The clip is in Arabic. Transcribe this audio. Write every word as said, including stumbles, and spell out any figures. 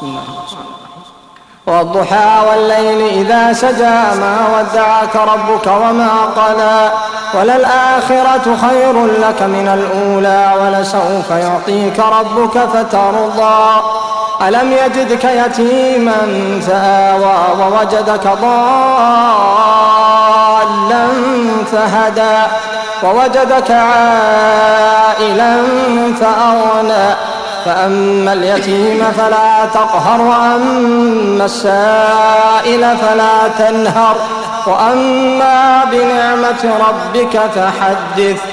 بسم الله الرحمن الرحيم. والضحى والليل إذا سجى ما ودعك ربك وما قلى وللآخرة خير لك من الأولى ولسوف يعطيك ربك فترضى ألم يجدك يتيما فآوى ووجدك ضالا فهدى ووجدك عائلا فأغنى فأما اليتيم فلا تقهر وأما السائل فلا تنهر وأما بنعمة ربك فحدث.